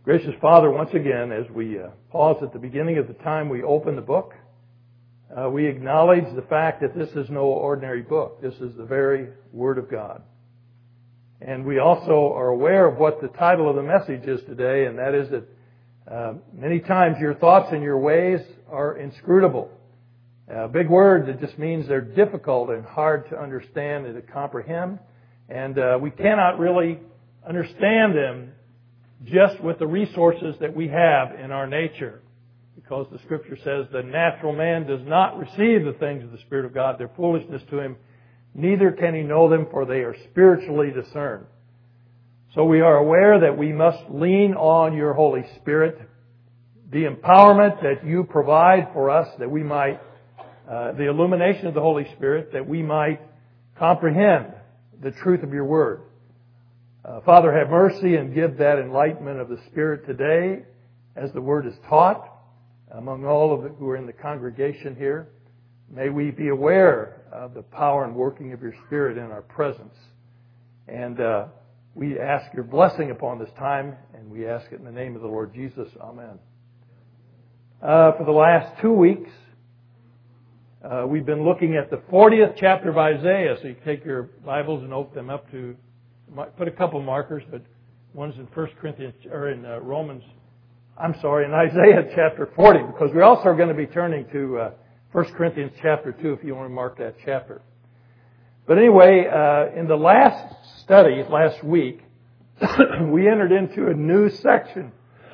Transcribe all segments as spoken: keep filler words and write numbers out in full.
Gracious Father, once again, as we uh, pause at the beginning of the time we open the book, uh, we acknowledge the fact that this is no ordinary book. This is the very Word of God. And we also are aware of what the title of the message is today, and that is that uh, many times your thoughts and your ways are inscrutable. A big word that just means they're difficult and hard to understand and to comprehend. And uh, we cannot really understand them just with the resources that we have in our nature. Because the Scripture says the natural man does not receive the things of the Spirit of God. They're foolishness to him. Neither can he know them, for they are spiritually discerned. So we are aware that we must lean on your Holy Spirit, the empowerment that you provide for us, that we might, uh, the illumination of the Holy Spirit, that we might comprehend the truth of your Word. Uh, Father, have mercy and give that enlightenment of the Spirit today as the Word is taught among all of the, who are in the congregation here. May we be aware of the power and working of your Spirit in our presence. And uh, we ask your blessing upon this time, and we ask it in the name of the Lord Jesus. Amen. Uh, for the last two weeks, uh, we've been looking at the fortieth chapter of Isaiah. So you can take your Bibles and open them up to, put a couple markers, but one's in First Corinthians, or in uh, Romans, I'm sorry, in Isaiah chapter forty, because we're also going to be turning to uh, First Corinthians chapter two, if you want to mark that chapter. But anyway, uh, in the last study, last week, we entered into a new section.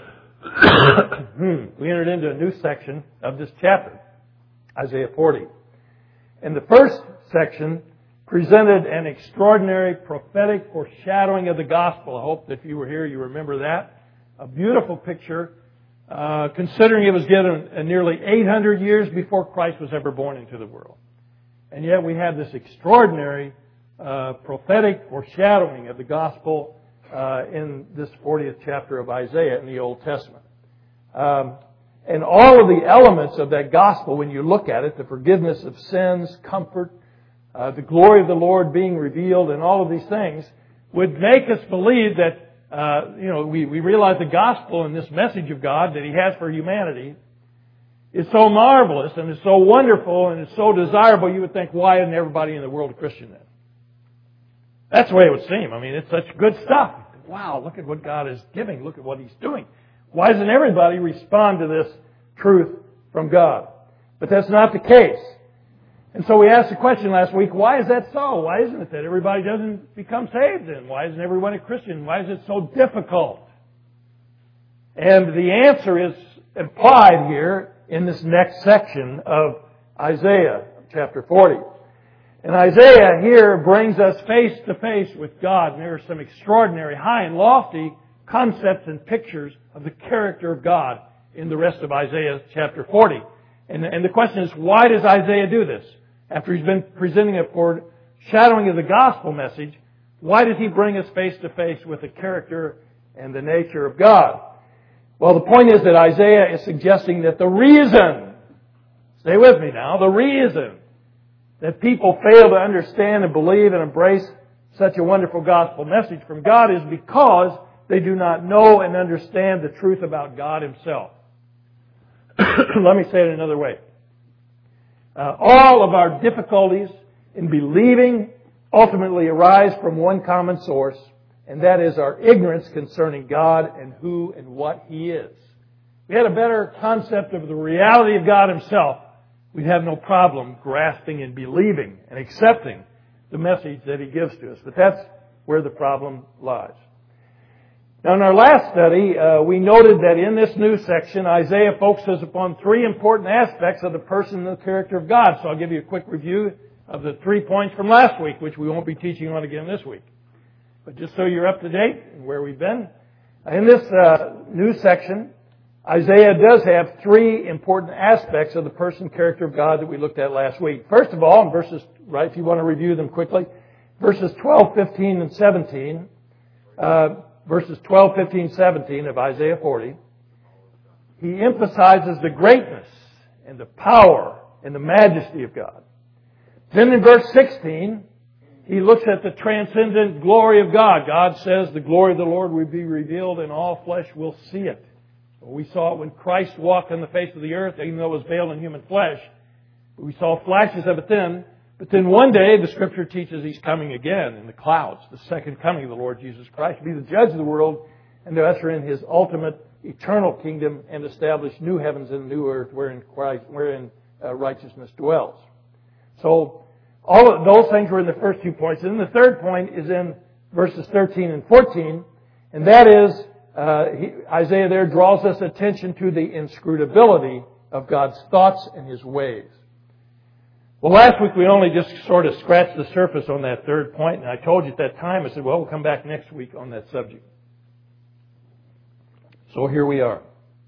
we entered into a new section of this chapter, Isaiah forty. And the first section presented an extraordinary prophetic foreshadowing of the gospel. I hope that if you were here, you remember that. A beautiful picture, uh, considering it was given uh, nearly eight hundred years before Christ was ever born into the world. And yet we have this extraordinary uh, prophetic foreshadowing of the gospel uh, in this fortieth chapter of Isaiah in the Old Testament. Um, and all of the elements of that gospel, when you look at it, the forgiveness of sins, comfort, uh, the glory of the Lord being revealed, and all of these things, would make us believe that Uh, you know, we, we realize the gospel and this message of God that He has for humanity is so marvelous and is so wonderful and is so desirable, you would think, why isn't everybody in the world a Christian then? That's the way it would seem. I mean, it's such good stuff. Wow, look at what God is giving. Look at what He's doing. Why doesn't everybody respond to this truth from God? But that's not the case. And so we asked the question last week, why is that so? Why isn't it that everybody doesn't become saved then? Why isn't everyone a Christian? Why is it so difficult? And the answer is implied here in this next section of Isaiah chapter forty. And Isaiah here brings us face to face with God. And there are some extraordinary, high and lofty concepts and pictures of the character of God in the rest of Isaiah chapter forty. And, and the question is, why does Isaiah do this? After he's been presenting a foreshadowing of the gospel message, why did he bring us face to face with the character and the nature of God? Well, the point is that Isaiah is suggesting that the reason, stay with me now, the reason that people fail to understand and believe and embrace such a wonderful gospel message from God is because they do not know and understand the truth about God Himself. Let me say it another way. Uh, all of our difficulties in believing ultimately arise from one common source, and that is our ignorance concerning God and who and what He is. If we had a better concept of the reality of God Himself, we'd have no problem grasping and believing and accepting the message that He gives to us. But that's where the problem lies. Now, in our last study, uh, we noted that in this new section, Isaiah focuses upon three important aspects of the person and the character of God. So I'll give you a quick review of the three points from last week, which we won't be teaching on again this week. But just so you're up to date and where we've been, in this uh, new section, Isaiah does have three important aspects of the person and character of God that we looked at last week. First of all, in verses, right, if you want to review them quickly, verses twelve, fifteen, and seventeen, uh, verses twelve, fifteen, seventeen of Isaiah forty, he emphasizes the greatness and the power and the majesty of God. Then in verse sixteen, he looks at the transcendent glory of God. God says the glory of the Lord will be revealed and all flesh will see it. We saw it when Christ walked on the face of the earth, even though it was veiled in human flesh. We saw flashes of it then. But then one day, the Scripture teaches He's coming again in the clouds, the second coming of the Lord Jesus Christ, to be the judge of the world and to usher in His ultimate eternal kingdom and establish new heavens and new earth wherein Christ, wherein uh, righteousness dwells. So, all of those things were in the first two points. And then the third point is in verses thirteen and fourteen, and that is, uh, he, Isaiah there draws us attention to the inscrutability of God's thoughts and His ways. Well, last week we only just sort of scratched the surface on that third point, and I told you at that time, I said, well, we'll come back next week on that subject. So here we are.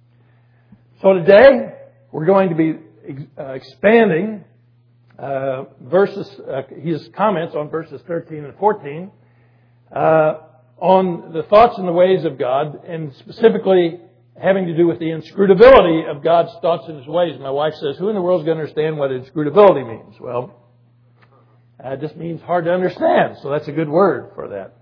So today, we're going to be uh, expanding uh, verses, uh, his comments on verses thirteen and fourteen, uh, on the thoughts and the ways of God, and specifically having to do with the inscrutability of God's thoughts and His ways. My wife says, who in the world is going to understand what inscrutability means? Well, it just means hard to understand, so that's a good word for that.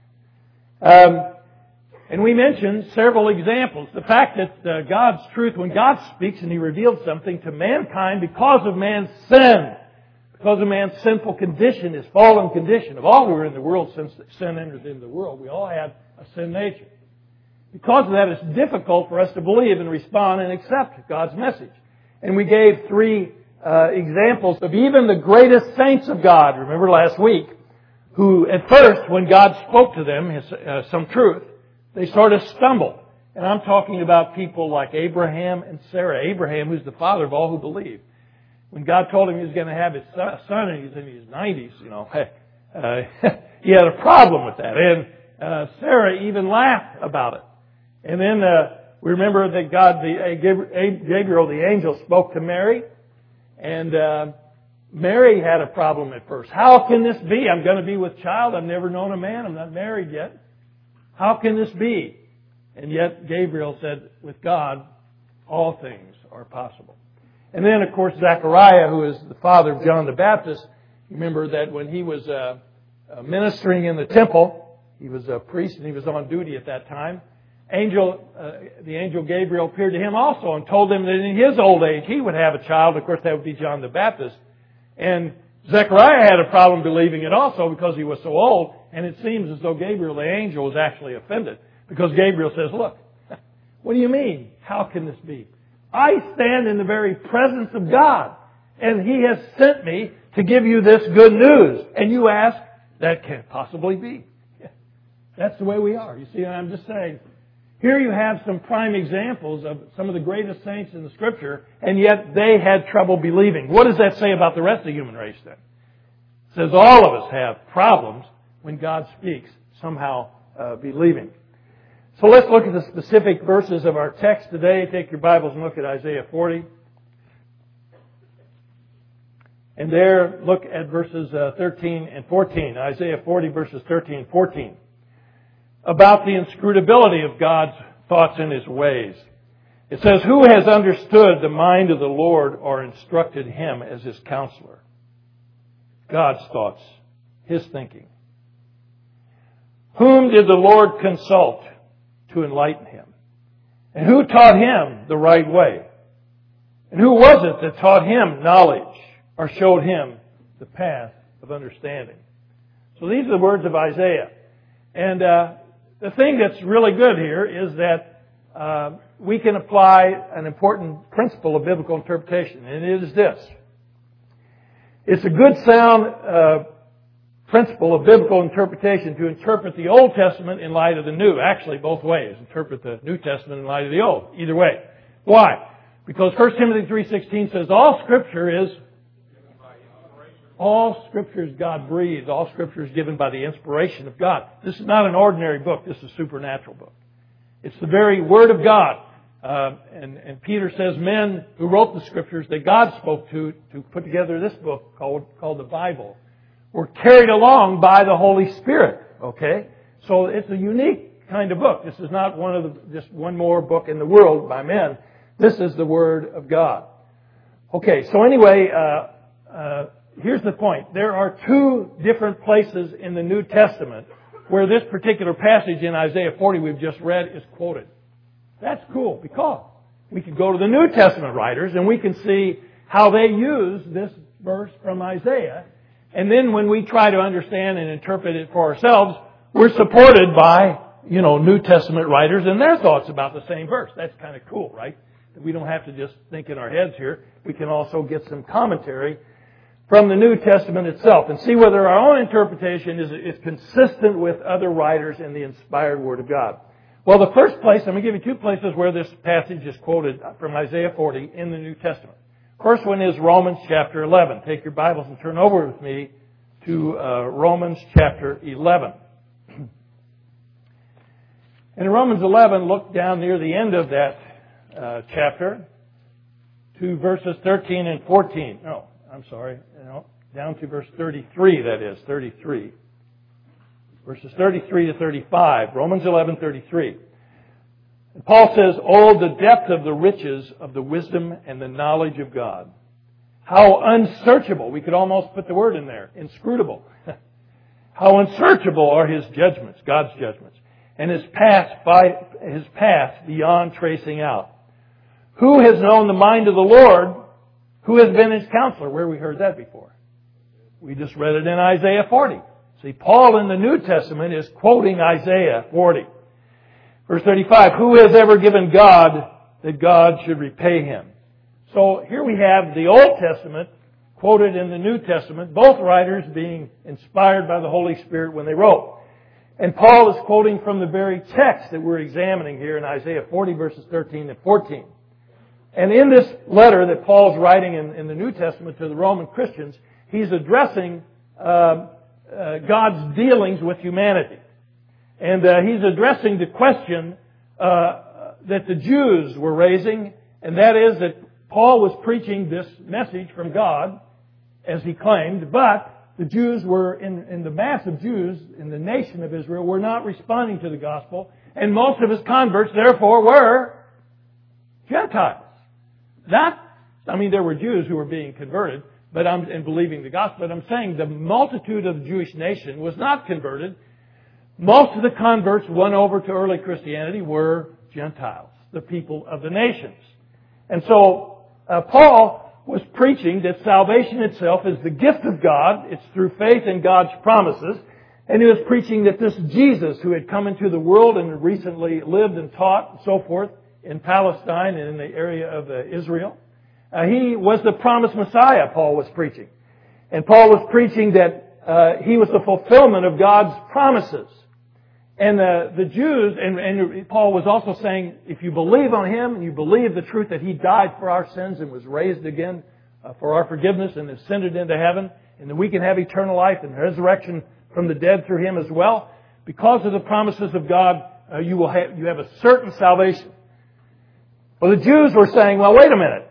Um, and we mentioned several examples. The fact that uh, God's truth, when God speaks and He reveals something to mankind because of man's sin, because of man's sinful condition, his fallen condition, of all who are in the world since sin entered into the world, we all have a sin nature. Because of that, it's difficult for us to believe and respond and accept God's message. And we gave three uh, examples of even the greatest saints of God, remember last week, who at first, when God spoke to them his, uh, some truth, they sort of stumbled. And I'm talking about people like Abraham and Sarah. Abraham, who's the father of all who believe. When God told him he was going to have his son and he's in his nineties, you know, uh, he had a problem with that. And uh, Sarah even laughed about it. And then uh, we remember that God, the uh, Gabriel, the angel, spoke to Mary. And uh, Mary had a problem at first. How can this be? I'm going to be with child. I've never known a man. I'm not married yet. How can this be? And yet Gabriel said, with God, all things are possible. And then, of course, Zechariah, who is the father of John the Baptist, remember that when he was uh, ministering in the temple, he was a priest and he was on duty at that time, Angel, uh, the angel Gabriel appeared to him also and told him that in his old age he would have a child. Of course, that would be John the Baptist. And Zechariah had a problem believing it also because he was so old. And it seems as though Gabriel, the angel, was actually offended because Gabriel says, look, what do you mean? How can this be? I stand in the very presence of God, and He has sent me to give you this good news. And you ask, that can't possibly be. That's the way we are. You see, I'm just saying, here you have some prime examples of some of the greatest saints in the Scripture, and yet they had trouble believing. What does that say about the rest of the human race then? It says all of us have problems when God speaks, somehow uh, believing. So let's look at the specific verses of our text today. Take your Bibles and look at Isaiah forty. And there, look at verses uh, thirteen and fourteen. Isaiah forty, verses thirteen and fourteen. About the inscrutability of God's thoughts and His ways. It says, who has understood the mind of the Lord or instructed Him as His counselor? God's thoughts, His thinking. Whom did the Lord consult to enlighten him? And who taught him the right way? And who was it that taught him knowledge or showed him the path of understanding? So these are the words of Isaiah. And uh, the thing that's really good here is that uh, we can apply an important principle of biblical interpretation, and it is this. It's a good sound uh, principle of biblical interpretation to interpret the Old Testament in light of the New. Actually, both ways. Interpret the New Testament in light of the Old. Either way. Why? Because First Timothy three sixteen says all Scripture is all Scripture is God-breathed. All Scripture is given by the inspiration of God. This is not an ordinary book. This is a supernatural book. It's the very Word of God. Uh, and, and Peter says men who wrote the Scriptures that God spoke to to put together this book called, called the Bible were carried along by the Holy Spirit. Okay? So it's a unique kind of book. This is not one of the, just one more book in the world by men. This is the Word of God. Okay, so anyway, uh, uh, here's the point. There are two different places in the New Testament where this particular passage in Isaiah forty we've just read is quoted. That's cool because we can go to the New Testament writers and we can see how they use this verse from Isaiah. And then when we try to understand and interpret it for ourselves, we're supported by, you know, New Testament writers and their thoughts about the same verse. That's kind of cool, right? We don't have to just think in our heads here. We can also get some commentary from the New Testament itself and see whether our own interpretation is, is consistent with other writers in the inspired Word of God. Well, the first place, I'm going to give you two places where this passage is quoted from Isaiah forty in the New Testament. First one is Romans chapter eleven. Take your Bibles and turn over with me to uh, Romans chapter eleven. In Romans eleven, look down near the end of that uh, chapter to verses thirteen and fourteen. No, I'm sorry. No, down to verse thirty-three, that is, thirty-three. Verses thirty-three to thirty-five. Romans eleven, thirty-three. And Paul says, "Oh, the depth of the riches of the wisdom and the knowledge of God. How unsearchable," we could almost put the word in there, inscrutable. "How unsearchable are His judgments," God's judgments, "and His paths, by, His paths beyond tracing out. Who has known the mind of the Lord? Who has been His counselor?" Where we heard that before? We just read it in Isaiah forty. See, Paul in the New Testament is quoting Isaiah forty. Verse thirty-five, "Who has ever given God that God should repay him?" So here we have the Old Testament quoted in the New Testament, both writers being inspired by the Holy Spirit when they wrote. And Paul is quoting from the very text that we're examining here in Isaiah forty, verses thirteen and fourteen. And in this letter that Paul's writing in, in the New Testament to the Roman Christians, he's addressing uh, uh, God's dealings with humanity. And uh, he's addressing the question uh, that the Jews were raising, and that is that Paul was preaching this message from God, as he claimed, but the Jews were, in, in the mass of Jews in the nation of Israel, were not responding to the gospel, and most of his converts, therefore, were Gentiles. Not, I mean, there were Jews who were being converted, but I'm and believing the gospel. But I'm saying the multitude of the Jewish nation was not converted. Most of the converts went over to early Christianity were Gentiles, the people of the nations. And so uh, Paul was preaching that salvation itself is the gift of God. It's through faith in God's promises. And he was preaching that this Jesus who had come into the world and recently lived and taught and so forth in Palestine and in the area of uh, Israel, uh, he was the promised Messiah, Paul was preaching. And Paul was preaching that uh, he was the fulfillment of God's promises. And uh, the Jews, and, and Paul was also saying, if you believe on Him, and you believe the truth that He died for our sins and was raised again uh, for our forgiveness and ascended into heaven, and that we can have eternal life and resurrection from the dead through Him as well, because of the promises of God, uh, you will have, you have a certain salvation. Well, the Jews were saying, well, wait a minute.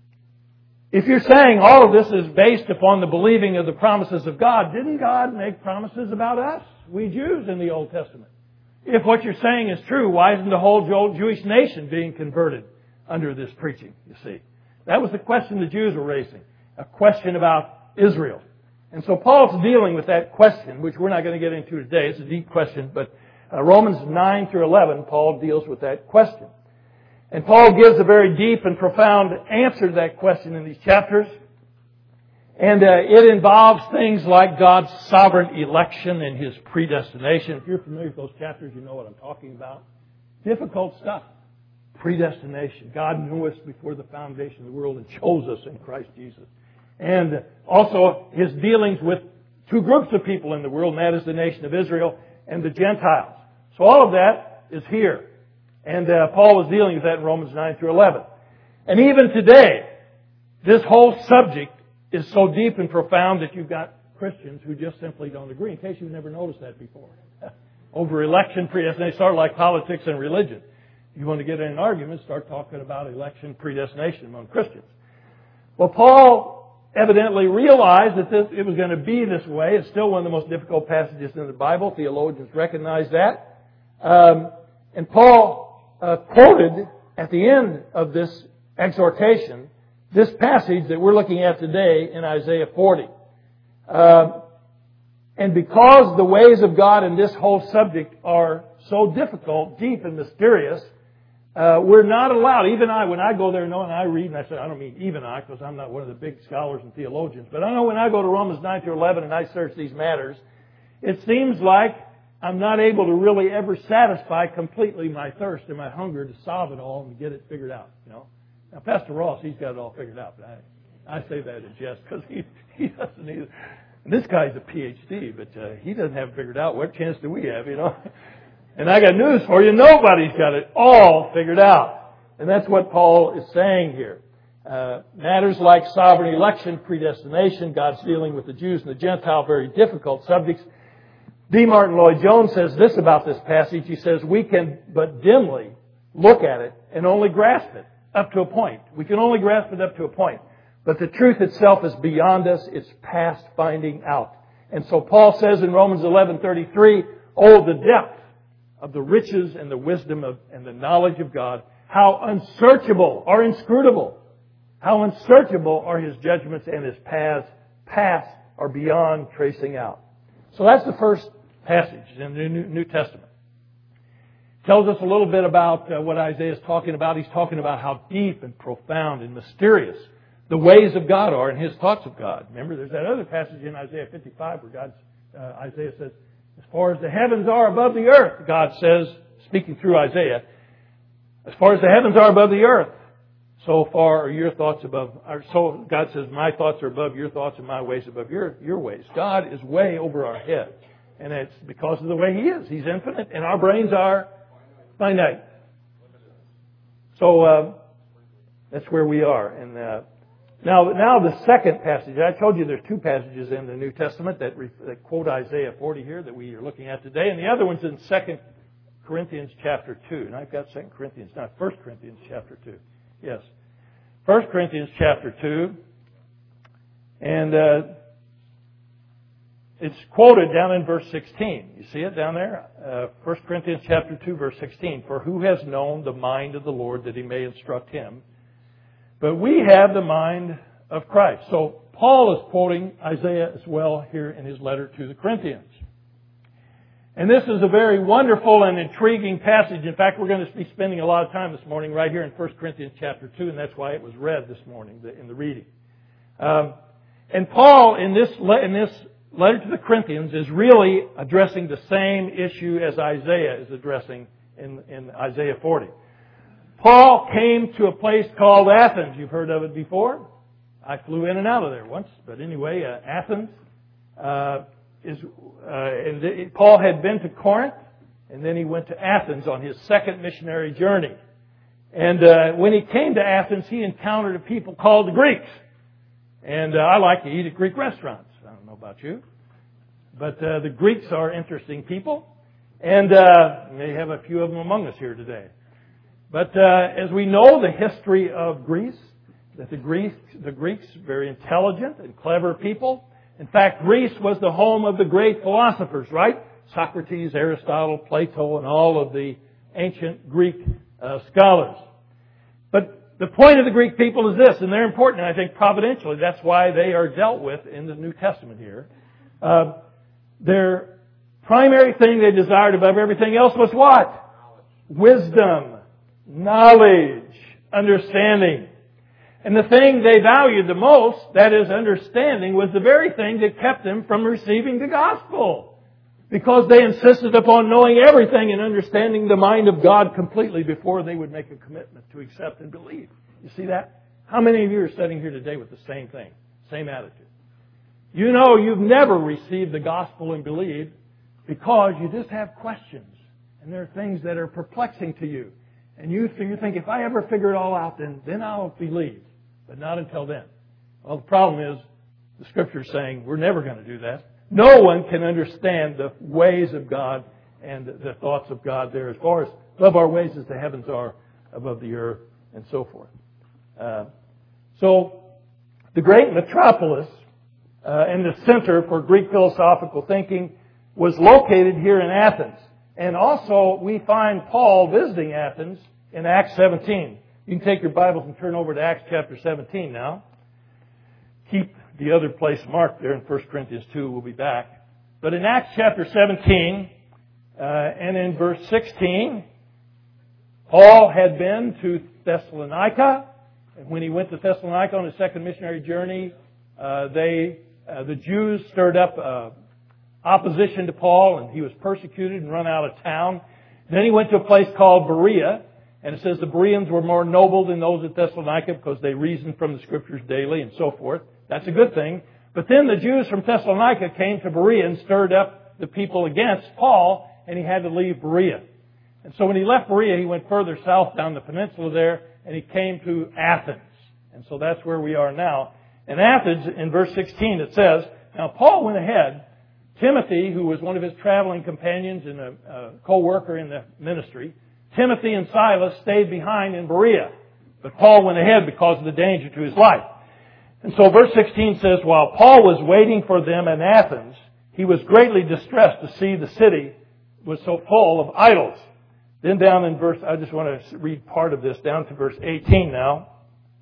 If you're saying all of this is based upon the believing of the promises of God, didn't God make promises about us, we Jews, in the Old Testament? If what you're saying is true, why isn't the whole Jewish nation being converted under this preaching, you see? That was the question the Jews were raising, a question about Israel. And so Paul's dealing with that question, which we're not going to get into today. It's a deep question, but uh, Romans nine through eleven, Paul deals with that question. And Paul gives a very deep and profound answer to that question in these chapters. And uh, it involves things like God's sovereign election and His predestination. If you're familiar with those chapters, you know what I'm talking about. Difficult stuff. Predestination. God knew us before the foundation of the world and chose us in Christ Jesus. And also His dealings with two groups of people in the world, and that is the nation of Israel and the Gentiles. So all of that is here. And uh, Paul was dealing with that in Romans nine through eleven. And even today, this whole subject is so deep and profound that you've got Christians who just simply don't agree, in case you've never noticed that before. Over election, predestination, sort of like politics and religion. You want to get in an argument, start talking about election, predestination among Christians. Well, Paul evidently realized that this, it was going to be this way. It's still one of the most difficult passages in the Bible. Theologians recognize that. Um, and Paul uh, quoted at the end of this exhortation this passage that we're looking at today in Isaiah forty. Uh, and because the ways of God in this whole subject are so difficult, deep, and mysterious, uh, we're not allowed, even I, when I go there, knowing I read, and I say, I don't mean even I, because I'm not one of the big scholars and theologians, but I know when I go to Romans nine to eleven and I search these matters, it seems like I'm not able to really ever satisfy completely my thirst and my hunger to solve it all and get it figured out, you know. Now, Pastor Ross, he's got it all figured out, but I, I say that in jest because he, he doesn't either. And this guy's a P H D, but uh, he doesn't have it figured out. What chance do we have, you know? And I got news for you. Nobody's got it all figured out. And that's what Paul is saying here. Uh, matters like sovereign election, predestination, God's dealing with the Jews and the Gentile, very difficult subjects. D. Martin Lloyd-Jones says this about this passage. He says, we can but dimly look at it and only grasp it up to a point. We can only grasp it up to a point. But the truth itself is beyond us. It's past finding out. And so Paul says in Romans eleven thirty-three, oh, the depth of the riches and the wisdom of, and the knowledge of God. How unsearchable or inscrutable. How unsearchable are His judgments and His paths. Past or beyond tracing out. So that's the first passage in the New Testament. Tells us a little bit about uh, what Isaiah is talking about. He's talking about how deep and profound and mysterious the ways of God are and His thoughts of God. Remember, there's that other passage in Isaiah fifty-five where God, uh, Isaiah says, as far as the heavens are above the earth, God says, speaking through Isaiah, as far as the heavens are above the earth, so far are your thoughts above, or so God says, my thoughts are above your thoughts and my ways above your, your ways. God is way over our heads. And it's because of the way He is. He's infinite and our brains are finite. So, uh, that's where we are. And, uh, now, now the second passage. I told you there's two passages in the New Testament that, re, that quote Isaiah forty here that we are looking at today. And the other one's in Second Corinthians chapter two. And I've got Second Corinthians, not First Corinthians chapter two. Yes. First Corinthians chapter two. And, uh, it's quoted down in verse sixteen. You see it down there? Uh, First Corinthians chapter two, verse sixteen. For who has known the mind of the Lord that He may instruct him? But we have the mind of Christ. So Paul is quoting Isaiah as well here in his letter to the Corinthians. And this is a very wonderful and intriguing passage. In fact, we're going to be spending a lot of time this morning right here in First Corinthians chapter two, and that's why it was read this morning in the reading. Um, and Paul, in this in this letter to the Corinthians, is really addressing the same issue as Isaiah is addressing in, in Isaiah forty. Paul came to a place called Athens. You've heard of it before. I flew in and out of there once. But anyway, uh, Athens uh, is... Uh, and th- Paul had been to Corinth, and then he went to Athens on his second missionary journey. And uh, when he came to Athens, he encountered a people called the Greeks. And uh, I like to eat at Greek restaurants. I don't know about you. But uh, the Greeks are interesting people. And uh, we have a few of them among us here today. But uh, as we know the history of Greece, that the Greeks, the Greeks, very intelligent and clever people. In fact, Greece was the home of the great philosophers, right? Socrates, Aristotle, Plato, and all of the ancient Greek uh, scholars. But the point of the Greek people is this, and they're important, and I think providentially, that's why they are dealt with in the New Testament here. Uh, their primary thing they desired above everything else was what? Wisdom. Knowledge, understanding. And the thing they valued the most, that is understanding, was the very thing that kept them from receiving the gospel. Because they insisted upon knowing everything and understanding the mind of God completely before they would make a commitment to accept and believe. You see that? How many of you are sitting here today with the same thing, same attitude? You know you've never received the gospel and believed because you just have questions. And there are things that are perplexing to you. And you, you think, if I ever figure it all out, then, then I'll believe. But not until then. Well, the problem is, the Scripture is saying we're never going to do that. No one can understand the ways of God and the thoughts of God there as far as above our ways as the heavens are above the earth and so forth. Uh, so, the great metropolis uh, and the center for Greek philosophical thinking was located here in Athens. And also, we find Paul visiting Athens in Acts seventeen. You can take your Bibles and turn over to Acts chapter seventeen now. Keep the other place marked there in First Corinthians two. We'll be back. But in Acts chapter seventeen uh, and in verse sixteen, Paul had been to Thessalonica. And when he went to Thessalonica on his second missionary journey, uh, they uh, the Jews stirred up uh, opposition to Paul, and he was persecuted and run out of town. Then he went to a place called Berea, and it says the Bereans were more noble than those at Thessalonica because they reasoned from the Scriptures daily and so forth. That's a good thing. But then the Jews from Thessalonica came to Berea and stirred up the people against Paul, and he had to leave Berea. And so when he left Berea, he went further south down the peninsula there, and he came to Athens. And so that's where we are now. In Athens, in verse sixteen, it says, now Paul went ahead. Timothy, who was one of his traveling companions and a, a co-worker in the ministry, Timothy and Silas stayed behind in Berea. But Paul went ahead because of the danger to his life. And so verse sixteen says, while Paul was waiting for them in Athens, he was greatly distressed to see the city was so full of idols. Then down in verse, I just want to read part of this, down to verse eighteen now.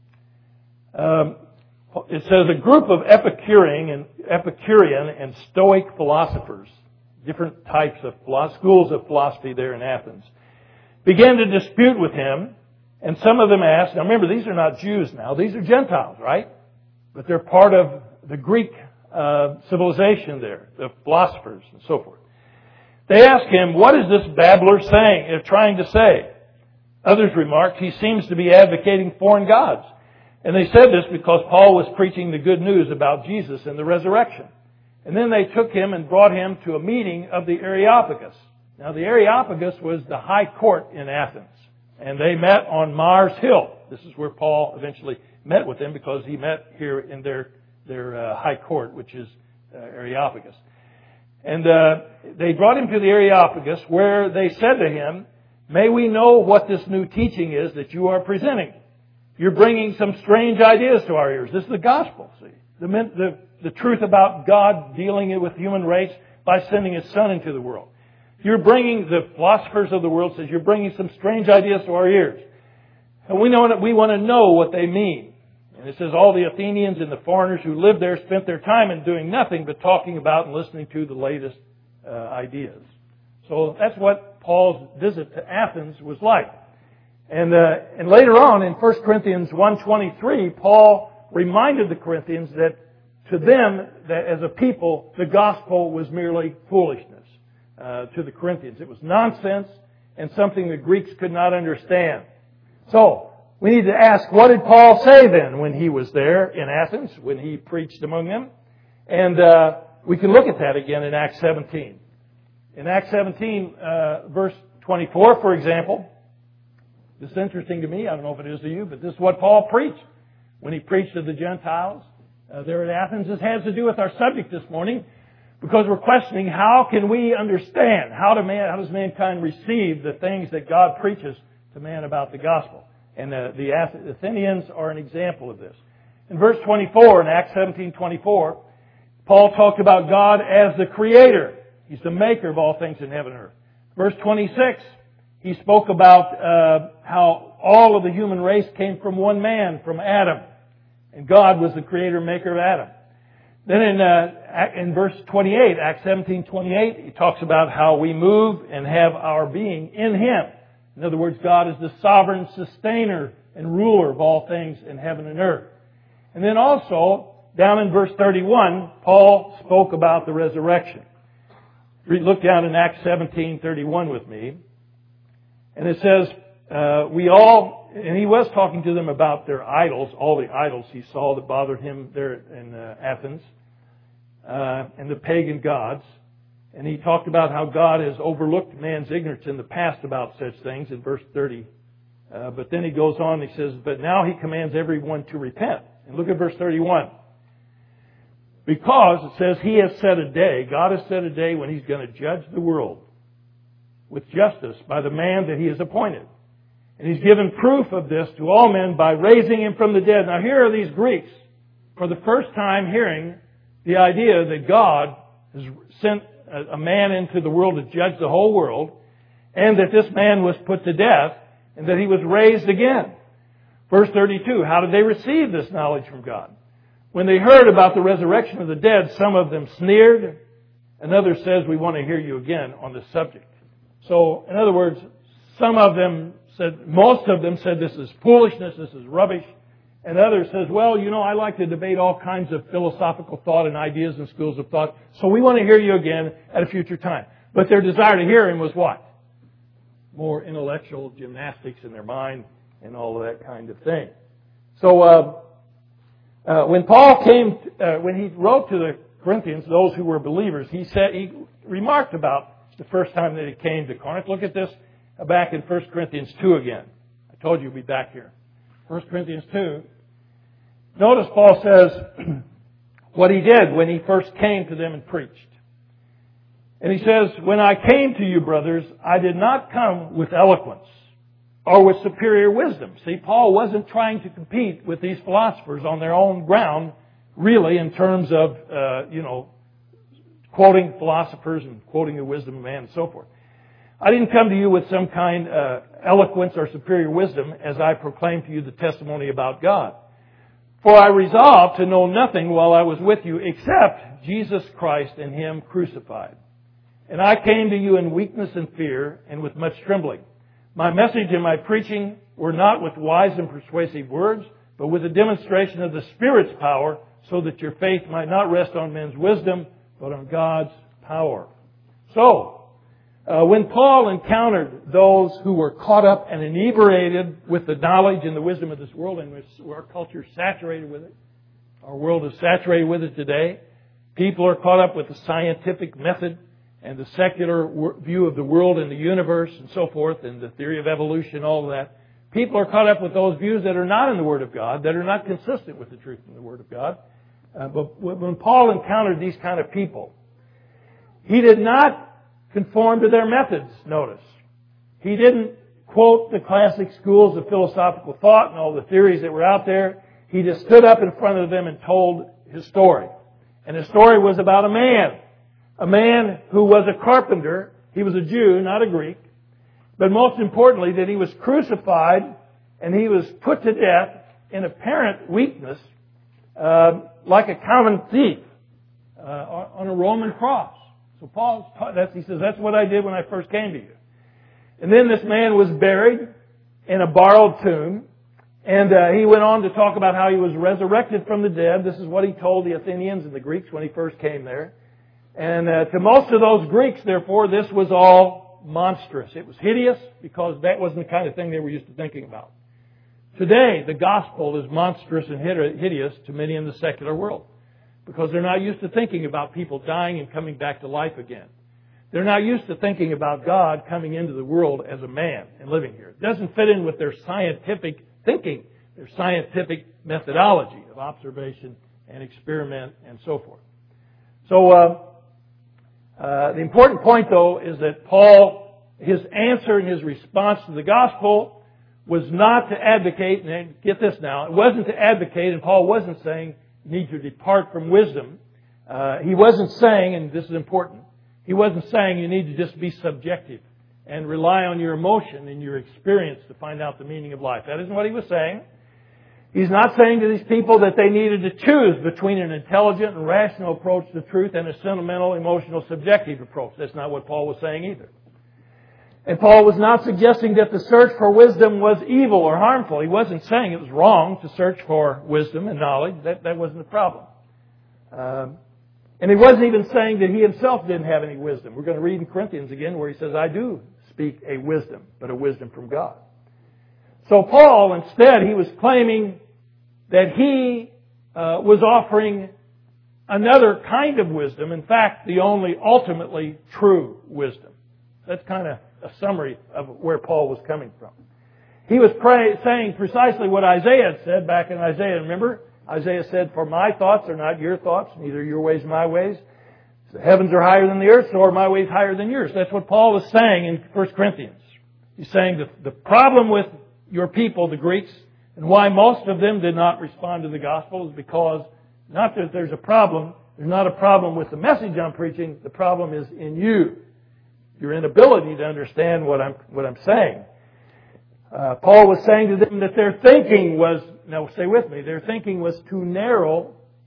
Um, it says, a group of Epicurean and, Epicurean and Stoic philosophers, different types of philosophy, schools of philosophy there in Athens, began to dispute with him, and some of them asked, now remember, these are not Jews now, these are Gentiles, right? But they're part of the Greek uh, civilization there, the philosophers and so forth. They asked him, what is this babbler saying, or trying to say? Others remarked, he seems to be advocating foreign gods. And they said this because Paul was preaching the good news about Jesus and the resurrection. And then they took him and brought him to a meeting of the Areopagus. Now the Areopagus was the high court in Athens. And they met on Mars Hill. This is where Paul eventually met with them because he met here in their, their uh, high court, which is uh, Areopagus. And uh, they brought him to the Areopagus where they said to him, may we know what this new teaching is that you are presenting? You're bringing some strange ideas to our ears. This is the gospel, see. The, the, the truth about God dealing with the human race by sending His Son into the world. You're bringing, the philosophers of the world says, you're bringing some strange ideas to our ears. And we know that we want to know what they mean. And it says all the Athenians and the foreigners who lived there spent their time in doing nothing but talking about and listening to the latest uh, ideas. So that's what Paul's visit to Athens was like. And, uh, and later on in First Corinthians one twenty-three, Paul reminded the Corinthians that to them, that as a people, the gospel was merely foolishness uh, to the Corinthians. It was nonsense and something the Greeks could not understand. So, we need to ask, what did Paul say then when he was there in Athens, when he preached among them? And uh, we can look at that again in Acts seventeen. In Acts seventeen, uh, verse twenty-four, for example, this is interesting to me. I don't know if it is to you, but this is what Paul preached when he preached to the Gentiles uh, there at Athens. This has to do with our subject this morning because we're questioning how can we understand, how, do man, how does mankind receive the things that God preaches to man about the gospel. And uh, the Athenians are an example of this. In verse twenty-four, in Acts seventeen twenty-four, Paul talked about God as the Creator. He's the maker of all things in heaven and earth. Verse twenty-six, he spoke about uh, how all of the human race came from one man, from Adam. And God was the creator and maker of Adam. Then in, uh, in verse twenty-eight, Acts seventeen twenty-eight, he talks about how we move and have our being in Him. In other words, God is the sovereign sustainer and ruler of all things in heaven and earth. And then also, down in verse thirty-one, Paul spoke about the resurrection. Look down in Acts seventeen thirty-one with me. And it says, uh, we all, and he was talking to them about their idols, all the idols he saw that bothered him there in uh, Athens, uh, and the pagan gods. And he talked about how God has overlooked man's ignorance in the past about such things in verse thirty. Uh, but then he goes on and he says, but now he commands everyone to repent. And look at verse thirty-one. Because it says he has set a day, God has set a day when He's going to judge the world with justice by the man that He has appointed. And He's given proof of this to all men by raising Him from the dead. Now here are these Greeks, for the first time hearing the idea that God has sent a man into the world to judge the whole world, and that this man was put to death, and that He was raised again. Verse thirty-two, how did they receive this knowledge from God? When they heard about the resurrection of the dead, some of them sneered, and others says, we want to hear you again on this subject. So, in other words, some of them said, most of them said this is foolishness, this is rubbish. And others says, well, you know, I like to debate all kinds of philosophical thought and ideas and schools of thought, so we want to hear you again at a future time. But their desire to hear Him was what? More intellectual gymnastics in their mind and all of that kind of thing. So, uh, uh, when Paul came, uh, when he wrote to the Corinthians, those who were believers, he said, he remarked about the first time that he came to Corinth. Look at this back in First Corinthians two again. I told you we'd be back here. First Corinthians two. Notice Paul says what he did when he first came to them and preached. And he says, when I came to you, brothers, I did not come with eloquence or with superior wisdom. See, Paul wasn't trying to compete with these philosophers on their own ground, really, in terms of, uh, you know, quoting philosophers and quoting the wisdom of man and so forth. I didn't come to you with some kind of uh, eloquence or superior wisdom as I proclaimed to you the testimony about God. For I resolved to know nothing while I was with you except Jesus Christ and Him crucified. And I came to you in weakness and fear and with much trembling. My message and my preaching were not with wise and persuasive words, but with a demonstration of the Spirit's power, so that your faith might not rest on men's wisdom, but on God's power. So, Uh, when Paul encountered those who were caught up and inebriated with the knowledge and the wisdom of this world, and our culture is saturated with it, our world is saturated with it today, people are caught up with the scientific method and the secular view of the world and the universe and so forth, and the theory of evolution, all of that. People are caught up with those views that are not in the Word of God, that are not consistent with the truth in the Word of God. Uh, but when Paul encountered these kind of people, he did not conform to their methods, notice. He didn't quote the classic schools of philosophical thought and all the theories that were out there. He just stood up in front of them and told his story. And his story was about a man. A man who was a carpenter. He was a Jew, not a Greek. But most importantly, that he was crucified and he was put to death in apparent weakness, uh, like a common thief, uh, on a Roman cross. So Paul, that's, he says, that's what I did when I first came to you. And then this man was buried in a borrowed tomb. And uh, he went on to talk about how he was resurrected from the dead. This is what he told the Athenians and the Greeks when he first came there. And uh, to most of those Greeks, therefore, this was all monstrous. It was hideous because that wasn't the kind of thing they were used to thinking about. Today, the gospel is monstrous and hideous to many in the secular world, because they're not used to thinking about people dying and coming back to life again. They're not used to thinking about God coming into the world as a man and living here. It doesn't fit in with their scientific thinking, their scientific methodology of observation and experiment and so forth. So, uh, uh, the important point, though, is that Paul, his answer and his response to the gospel was not to advocate, and get this now, it wasn't to advocate, and Paul wasn't saying, need to depart from wisdom. Uh, he wasn't saying, and this is important, he wasn't saying you need to just be subjective and rely on your emotion and your experience to find out the meaning of life. That isn't what he was saying. He's not saying to these people that they needed to choose between an intelligent and rational approach to truth and a sentimental, emotional, subjective approach. That's not what Paul was saying either. And Paul was not suggesting that the search for wisdom was evil or harmful. He wasn't saying it was wrong to search for wisdom and knowledge. That, that wasn't the problem. Um, and he wasn't even saying that he himself didn't have any wisdom. We're going to read in Corinthians again where he says, I do speak a wisdom, but a wisdom from God. So Paul, instead, he was claiming that he uh, was offering another kind of wisdom. In fact, the only ultimately true wisdom. That's kind of a summary of where Paul was coming from. He was pray, saying precisely what Isaiah had said back in Isaiah. Remember, Isaiah said, for my thoughts are not your thoughts, neither your ways my ways. The heavens are higher than the earth, so are my ways higher than yours. That's what Paul was saying in First Corinthians. He's saying that the problem with your people, the Greeks, and why most of them did not respond to the gospel is because not that there's a problem, there's not a problem with the message I'm preaching, the problem is in you. Your inability to understand what I'm what I'm saying. Uh, Paul was saying to them that their thinking was, now stay with me, their thinking was too narrow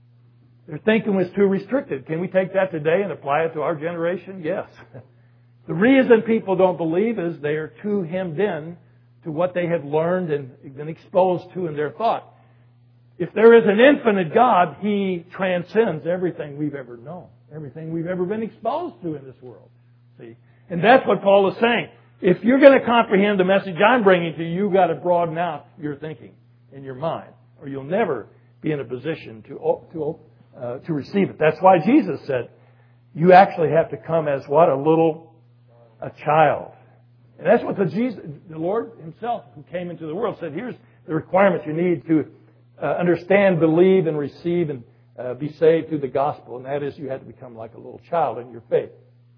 Their thinking was too restricted. Can we take that today and apply it to our generation? Yes. The reason people don't believe is they are too hemmed in to what they have learned and been exposed to in their thought. If there is an infinite God, He transcends everything we've ever known, everything we've ever been exposed to in this world. See? And that's what Paul is saying. If you're going to comprehend the message I'm bringing to you, you've got to broaden out your thinking in your mind, or you'll never be in a position to to uh, to receive it. That's why Jesus said, you actually have to come as what? A little, a child. And that's what the Jesus, the Lord Himself, who came into the world, said, here's the requirements you need to uh, understand, believe, and receive, and uh, be saved through the gospel. And that is, you have to become like a little child in your faith.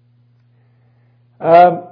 Um,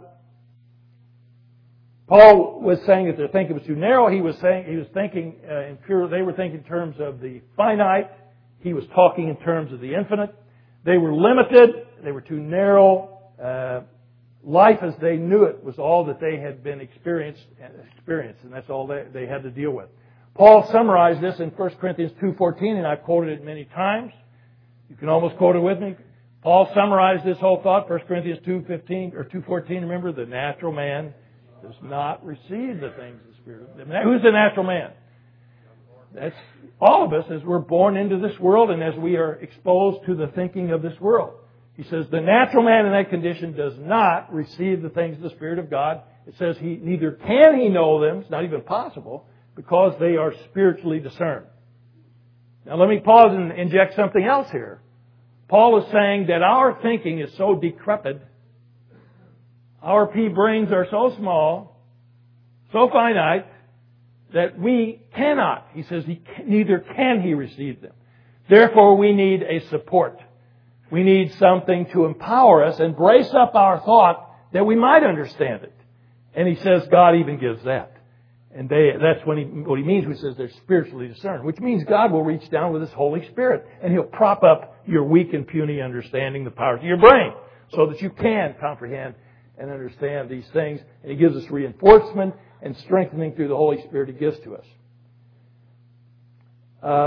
Paul was saying that their thinking was too narrow. He was saying he was thinking uh, in pure. They were thinking in terms of the finite. He was talking in terms of the infinite. They were limited. They were too narrow. Uh, life as they knew it was all that they had been experienced, experienced, and that's all they, they had to deal with. Paul summarized this in First Corinthians two fourteen, and I've quoted it many times. You can almost quote it with me. Paul summarized this whole thought, First Corinthians two fifteen or two fourteen. Remember, the natural man does not receive the things of the Spirit. Who's the natural man? That's all of us as we're born into this world and as we are exposed to the thinking of this world. He says the natural man in that condition does not receive the things of the Spirit of God. It says he neither can he know them, it's not even possible, because they are spiritually discerned. Now let me pause and inject something else here. Paul is saying that our thinking is so decrepit, our pea brains are so small, so finite, that we cannot, he says, he can, neither can he receive them. Therefore, we need a support. We need something to empower us and brace up our thought that we might understand it. And he says God even gives that. And they, that's when he, what he means when he says they're spiritually discerned, which means God will reach down with His Holy Spirit and He'll prop up your weak and puny understanding, the powers of your brain, so that you can comprehend and understand these things. And He gives us reinforcement and strengthening through the Holy Spirit He gives to us. Uh,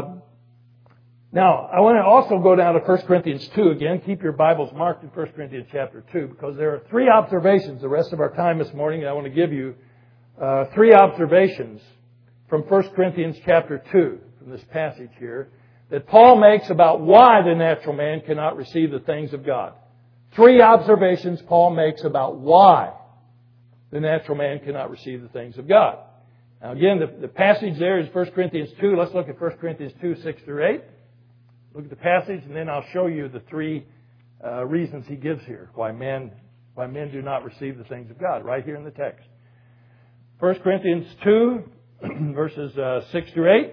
now, I want to also go down to First Corinthians two again. Keep your Bibles marked in First Corinthians chapter two, because there are three observations the rest of our time this morning that I want to give you. Uh, three observations from First Corinthians chapter two, from this passage here, that Paul makes about why the natural man cannot receive the things of God. Three observations Paul makes about why the natural man cannot receive the things of God. Now again, the, the passage there is First Corinthians two. Let's look at First Corinthians two, six through eight. Look at the passage, and then I'll show you the three uh, reasons he gives here why men, why men do not receive the things of God, right here in the text. First Corinthians two, verses uh, six through eight.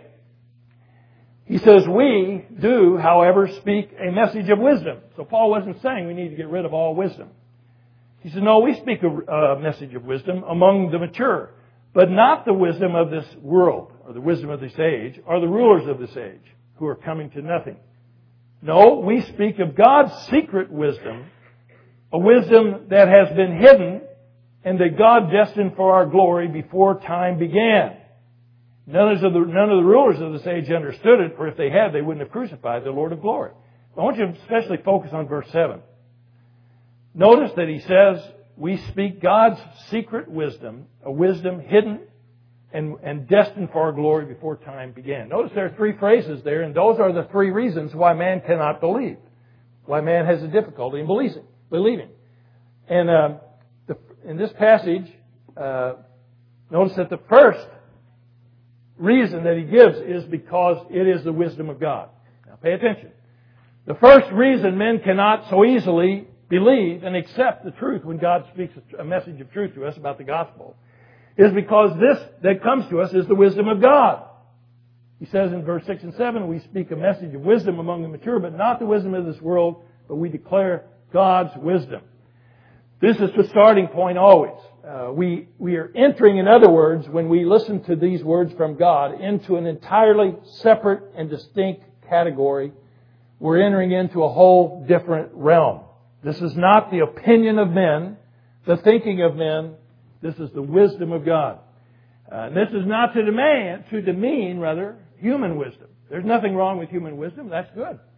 He says, we do, however, speak a message of wisdom. So Paul wasn't saying we need to get rid of all wisdom. He said, no, we speak a, a message of wisdom among the mature, but not the wisdom of this world, or the wisdom of this age, or the rulers of this age, who are coming to nothing. No, we speak of God's secret wisdom, a wisdom that has been hidden and that God destined for our glory before time began. None of the, none of the rulers of this age understood it, for if they had, they wouldn't have crucified the Lord of glory. I want you to especially focus on verse seven. Notice that he says, we speak God's secret wisdom, a wisdom hidden and, and destined for our glory before time began. Notice there are three phrases there, and those are the three reasons why man cannot believe, why man has a difficulty in believing. believing. And uh, the, in this passage, uh, notice that the first reason that he gives is because it is the wisdom of God. Now pay attention. The first reason men cannot so easily believe and accept the truth when God speaks a message of truth to us about the gospel is because this that comes to us is the wisdom of God. He says in verse six and seven, we speak a message of wisdom among the mature, but not the wisdom of this world, but we declare God's wisdom. This is the starting point always. Uh, we, we are entering, in other words, when we listen to these words from God, into an entirely separate and distinct category. We're entering into a whole different realm. This is not the opinion of men, the thinking of men. This is the wisdom of God. Uh, and this is not to demand, to demean, rather, human wisdom. There's nothing wrong with human wisdom. That's good.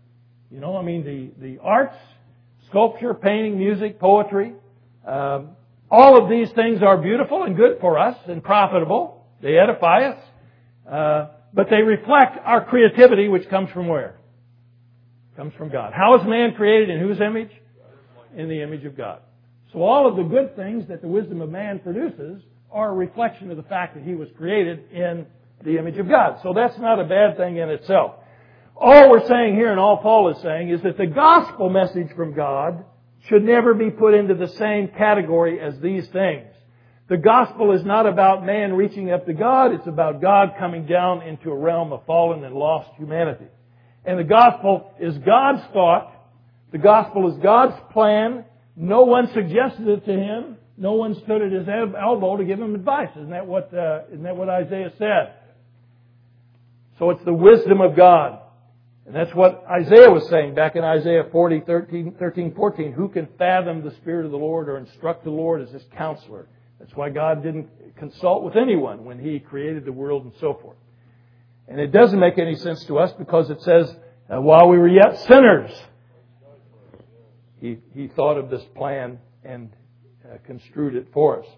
You know, I mean, the, the arts, sculpture, painting, music, poetry, um, all of these things are beautiful and good for us and profitable. They edify us. Uh, but they reflect our creativity, which comes from where? Comes from God. How is man created? In whose image? In the image of God. So all of the good things that the wisdom of man produces are a reflection of the fact that he was created in the image of God. So that's not a bad thing in itself. All we're saying here, and all Paul is saying, is that the gospel message from God should never be put into the same category as these things. The gospel is not about man reaching up to God. It's about God coming down into a realm of fallen and lost humanity. And the gospel is God's thought. The gospel is God's plan. No one suggested it to him. No one stood at his elbow to give him advice. Isn't that what, uh, isn't that what Isaiah said? So it's the wisdom of God. And that's what Isaiah was saying back in Isaiah forty, thirteen, thirteen, fourteen. Who can fathom the Spirit of the Lord or instruct the Lord as his counselor? That's why God didn't consult with anyone when He created the world and so forth. And it doesn't make any sense to us because it says, uh, while we were yet sinners, He, he thought of this plan and uh, construed it for us.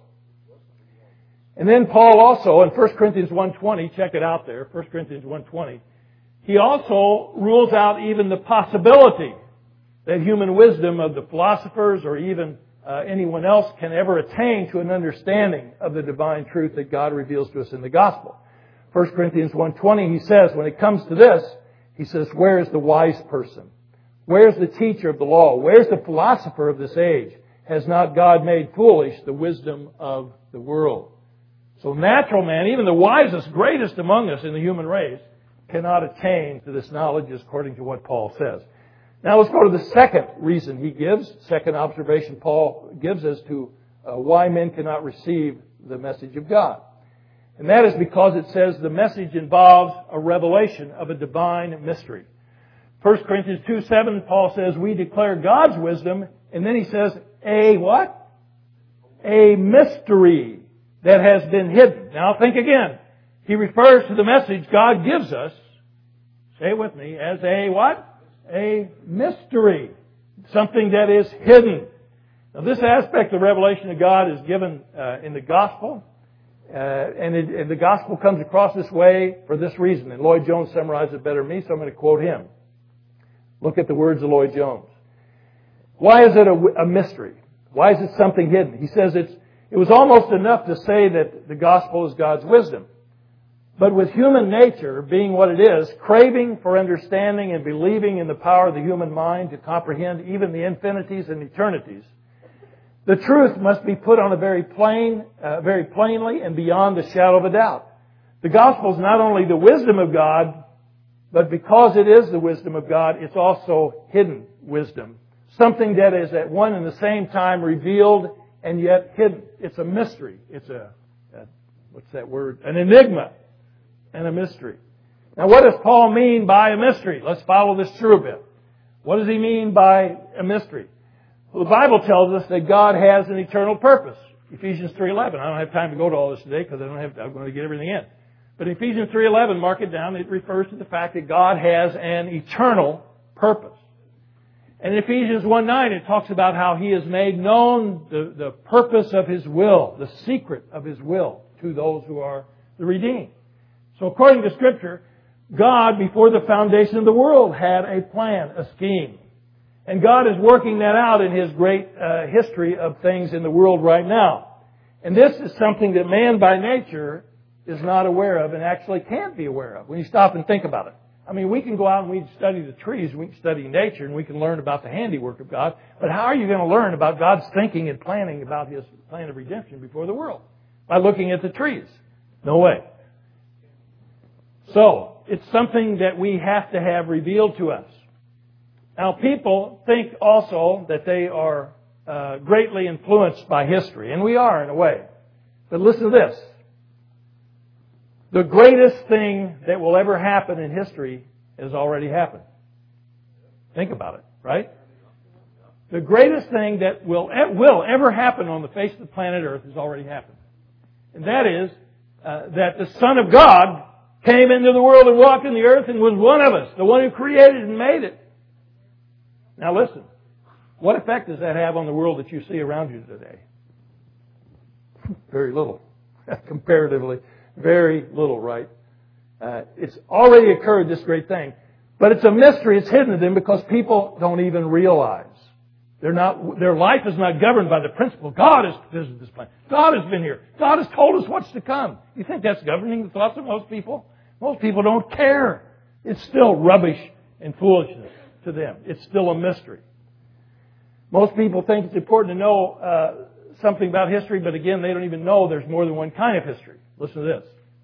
And then Paul also, in First Corinthians one twenty, check it out there, First Corinthians one twenty, he also rules out even the possibility that human wisdom of the philosophers or even uh, anyone else can ever attain to an understanding of the divine truth that God reveals to us in the gospel. First Corinthians one twenty, he says, when it comes to this, he says, where is the wise person? Where's the teacher of the law? Where's the philosopher of this age? Has not God made foolish the wisdom of the world? So natural man, even the wisest, greatest among us in the human race, cannot attain to this knowledge according to what Paul says. Now let's go to the second reason he gives, second observation Paul gives as to uh, why men cannot receive the message of God. And that is because it says the message involves a revelation of a divine mystery. First Corinthians two seven, Paul says, we declare God's wisdom, and then he says, a what? A mystery that has been hidden. Now think again. He refers to the message God gives us, say it with me, as a what? A mystery. Something that is hidden. Now this aspect of revelation of God is given uh, in the gospel. Uh, and, it, and the gospel comes across this way for this reason. And Lloyd Jones summarized it better than me, so I'm going to quote him. Look at the words of Lloyd Jones. Why is it a, a mystery? Why is it something hidden? He says it's, it was almost enough to say that the gospel is God's wisdom. But with human nature being what it is, craving for understanding and believing in the power of the human mind to comprehend even the infinities and eternities, the truth must be put on a very plain, uh, very plainly and beyond the shadow of a doubt. The gospel is not only the wisdom of God, but because it is the wisdom of God, it's also hidden wisdom. Something that is at one and the same time revealed and yet hidden. It's a mystery. It's a, a what's that word? An enigma and a mystery. Now what does Paul mean by a mystery? Let's follow this through a bit. What does he mean by a mystery? Well, the Bible tells us that God has an eternal purpose. Ephesians three eleven. I don't have time to go to all this today because I don't have. I'm going to get everything in. But Ephesians three eleven, mark it down. It refers to the fact that God has an eternal purpose. And in Ephesians one nine, it talks about how He has made known the, the purpose of His will, the secret of His will to those who are the redeemed. So according to Scripture, God, before the foundation of the world, had a plan, a scheme. And God is working that out in His great uh, history of things in the world right now. And this is something that man by nature is not aware of and actually can't be aware of when you stop and think about it. I mean, we can go out and we can study the trees, we can study nature, and we can learn about the handiwork of God. But how are you going to learn about God's thinking and planning about His plan of redemption before the world? By looking at the trees. No way. So, it's something that we have to have revealed to us. Now, people think also that they are uh, greatly influenced by history, and we are in a way. But listen to this. The greatest thing that will ever happen in history has already happened. Think about it, right? The greatest thing that will, will ever happen on the face of the planet Earth has already happened. And that is uh, that the Son of God came into the world and walked in the earth and was one of us, the one who created and made it. Now listen, what effect does that have on the world that you see around you today? Very little. Comparatively, very little, right? Uh, it's already occurred, this great thing. But it's a mystery. It's hidden to them because people don't even realize. They're not, their life is not governed by the principle. God has visited this planet. God has been here. God has told us what's to come. You think that's governing the thoughts of most people? Most people don't care. It's still rubbish and foolishness to them. It's still a mystery. Most people think it's important to know uh, something about history, but again, they don't even know there's more than one kind of history. Listen to this.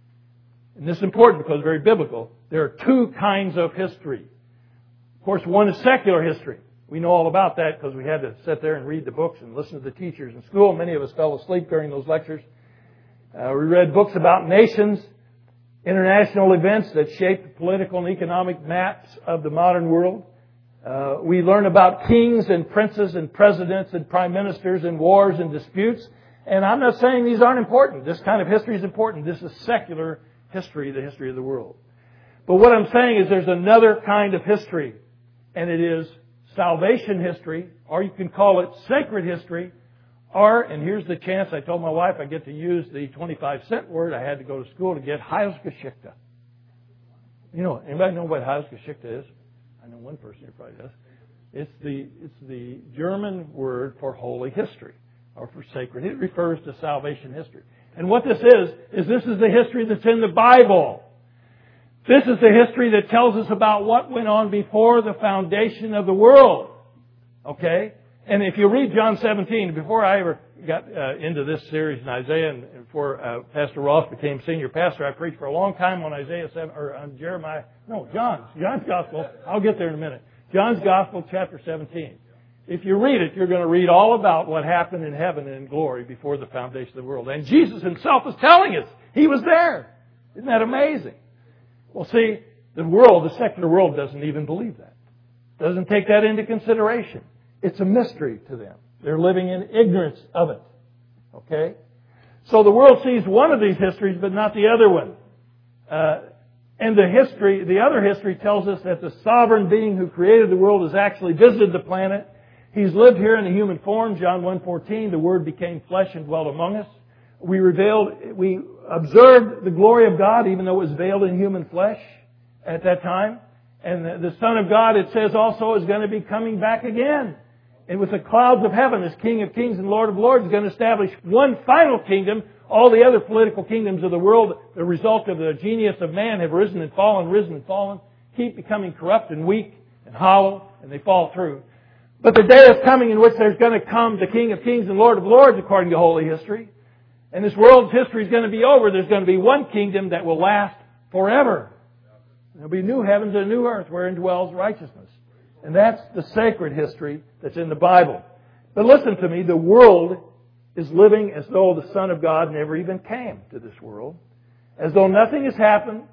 And this is important because it's very biblical. There are two kinds of history. Of course, one is secular history. We know all about that because we had to sit there and read the books and listen to the teachers in school. Many of us fell asleep during those lectures. Uh, we read books about nations, international events that shape the political and economic maps of the modern world. Uh, we learn about kings and princes and presidents and prime ministers and wars and disputes. And I'm not saying these aren't important. This kind of history is important. This is secular history, the history of the world. But what I'm saying is there's another kind of history, and it is salvation history, or you can call it sacred history, or, and here's the chance, I told my wife I get to use the twenty-five cent word. I had to go to school to get Heilsgeschichte. You know, anybody know what Heilsgeschichte is? I know one person here probably does. It's the, it's the German word for holy history, or for sacred. It refers to salvation history. And what this is, is this is the history that's in the Bible. This is the history that tells us about what went on before the foundation of the world. Okay? And if you read John seventeen, before I ever got uh, into this series in Isaiah, and before uh, Pastor Ross became senior pastor, I preached for a long time on Isaiah seven, or on Jeremiah, no, John's, John's Gospel. I'll get there in a minute. John's Gospel, chapter seventeen. If you read it, you're going to read all about what happened in heaven and in glory before the foundation of the world. And Jesus Himself is telling us He was there. Isn't that amazing? Well, see, the world, the secular world, doesn't even believe that. Doesn't take that into consideration. It's a mystery to them. They're living in ignorance of it. Okay? So the world sees one of these histories, but not the other one. Uh, and the history, the other history tells us that the sovereign being who created the world has actually visited the planet. He's lived here in a human form. John one fourteen, the Word became flesh and dwelt among us. We revealed, we observed the glory of God, even though it was veiled in human flesh at that time. And the, the Son of God, it says also, is going to be coming back again. And with the clouds of heaven, as King of Kings and Lord of Lords, is going to establish one final kingdom. All the other political kingdoms of the world, the result of the genius of man, have risen and fallen, risen and fallen, keep becoming corrupt and weak and hollow, and they fall through. But the day is coming in which there's going to come the King of Kings and Lord of Lords, according to Holy History. And this world's history is going to be over. There's going to be one kingdom that will last forever. There'll be new heavens and a new earth wherein dwells righteousness. And that's the sacred history that's in the Bible. But listen to me, the world is living as though the Son of God never even came to this world. As though nothing has happened.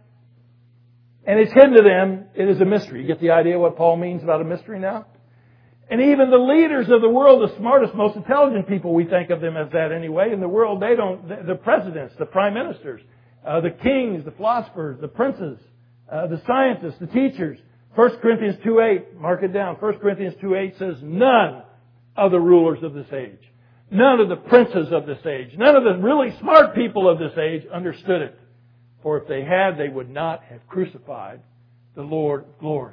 And it's hidden to them. It is a mystery. You get the idea what Paul means about a mystery now? And even the leaders of the world, the smartest, most intelligent people, we think of them as that anyway. In the world, they don't, the presidents, the prime ministers, uh, the kings, the philosophers, the princes, uh, the scientists, the teachers. First Corinthians two eight, mark it down. First Corinthians two eight says, none of the rulers of this age, none of the princes of this age, none of the really smart people of this age understood it. For if they had, they would not have crucified the Lord of glory.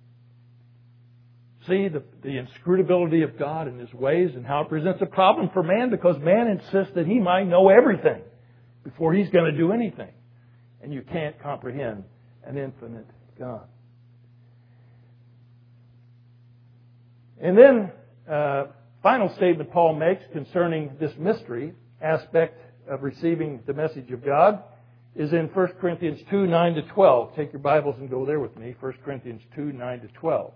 See the, the inscrutability of God and His ways and how it presents a problem for man, because man insists that he might know everything before he's going to do anything. And you can't comprehend an infinite God. And then, uh, final statement Paul makes concerning this mystery aspect of receiving the message of God is in First Corinthians two, nine to twelve. Take your Bibles and go there with me. First Corinthians two, nine to twelve.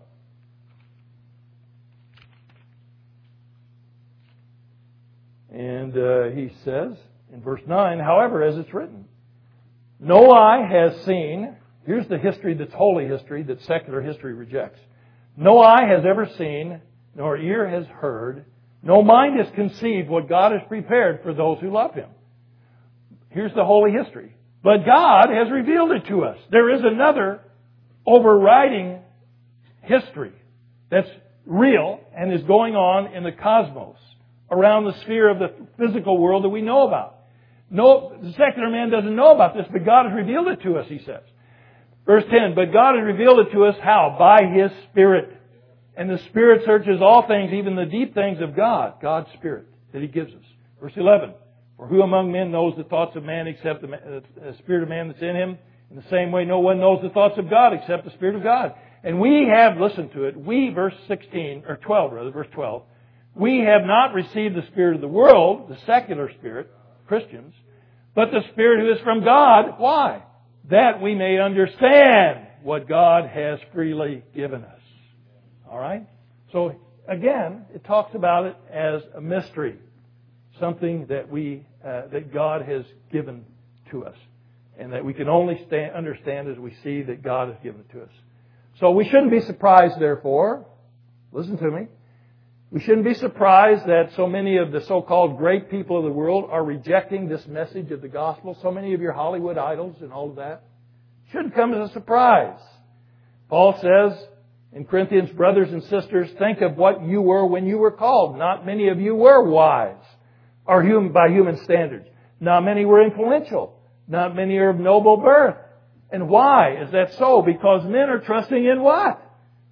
And uh, he says in verse nine, however, as it's written, no eye has seen, here's the history that's holy history that secular history rejects. No eye has ever seen, nor ear has heard, no mind has conceived what God has prepared for those who love Him. Here's the holy history. But God has revealed it to us. There is another overriding history that's real and is going on in the cosmos, around the sphere of the physical world that we know about. No, the secular man doesn't know about this, but God has revealed it to us, he says. Verse ten, but God has revealed it to us how? By His Spirit. And the Spirit searches all things, even the deep things of God, God's Spirit that He gives us. Verse eleven, for who among men knows the thoughts of man except the Spirit of man that's in him? In the same way, no one knows the thoughts of God except the Spirit of God. And we have, listen to it, we, verse sixteen, or twelve rather, verse twelve, we have not received the spirit of the world, the secular spirit, Christians, but the Spirit who is from God. Why? That we may understand what God has freely given us. All right? So, again, it talks about it as a mystery. Something that we, uh, that God has given to us. And that we can only stand, understand as we see that God has given it to us. So we shouldn't be surprised, therefore, listen to me, we shouldn't be surprised that so many of the so-called great people of the world are rejecting this message of the gospel. So many of your Hollywood idols and all of that. Shouldn't come as a surprise. Paul says in Corinthians, brothers and sisters, think of what you were when you were called. Not many of you were wise, or human, by human standards. Not many were influential. Not many are of noble birth. And why is that so? Because men are trusting in what?